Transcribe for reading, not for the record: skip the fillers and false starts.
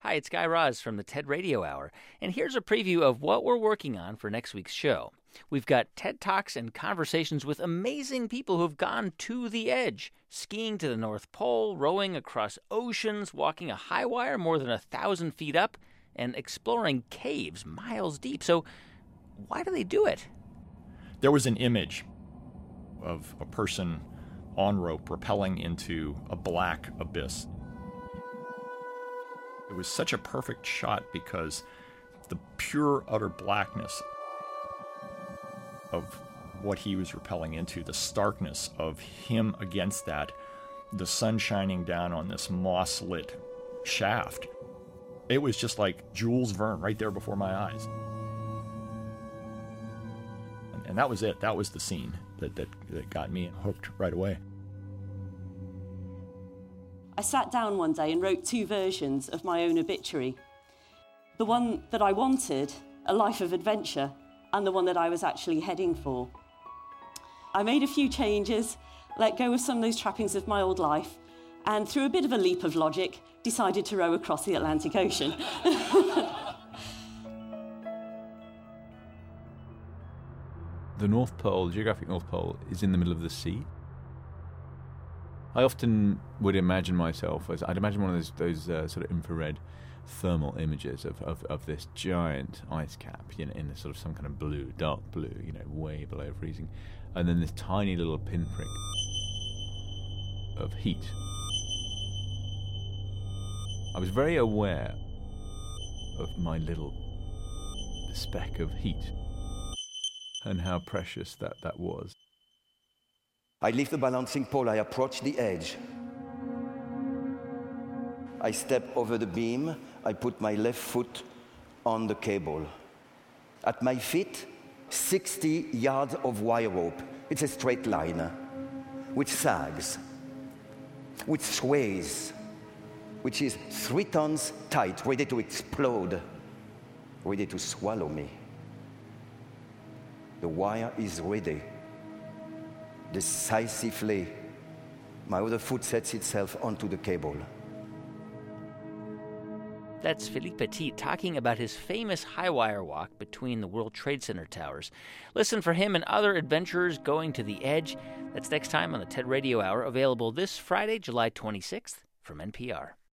Hi, it's Guy Raz from the TED Radio Hour, and here's a preview of what we're working on for next week's show. We've got TED Talks and conversations with amazing people who've gone to the edge, skiing to the North Pole, rowing across oceans, walking a high wire more than 1,000 feet up, and exploring caves miles deep. So why do they do it? There was an image of a person on rope rappelling into a black abyss. It was such a perfect shot because the pure, utter blackness of what he was rappelling into, the starkness of him against that, the sun shining down on this moss-lit shaft. It was just like Jules Verne right there before my eyes. And that was it. That was the scene that got me hooked right away. I sat down one day and wrote 2 versions of my own obituary. The one that I wanted, a life of adventure, and the one that I was actually heading for. I made a few changes, let go of some of those trappings of my old life, and through a bit of a leap of logic, decided to row across the Atlantic Ocean. The North Pole, the geographic North Pole, is in the middle of the sea. I often would imagine myself as, I'd imagine one of those sort of infrared thermal images of this giant ice cap, in a sort of some kind of blue, dark blue, way below freezing, and then this tiny little pinprick of heat. I was very aware of my little speck of heat and how precious that was. I leave the balancing pole, I approach the edge. I step over the beam, I put my left foot on the cable. At my feet, 60 yards of wire rope. It's a straight line, which sags, which sways, which is 3 tons tight, ready to explode, ready to swallow me. The wire is ready. Decisively, my other foot sets itself onto the cable. That's Philippe Petit talking about his famous high wire walk between the World Trade Center towers. Listen for him and other adventurers going to the edge. That's next time on the TED Radio Hour, available this Friday, July 26th, from NPR.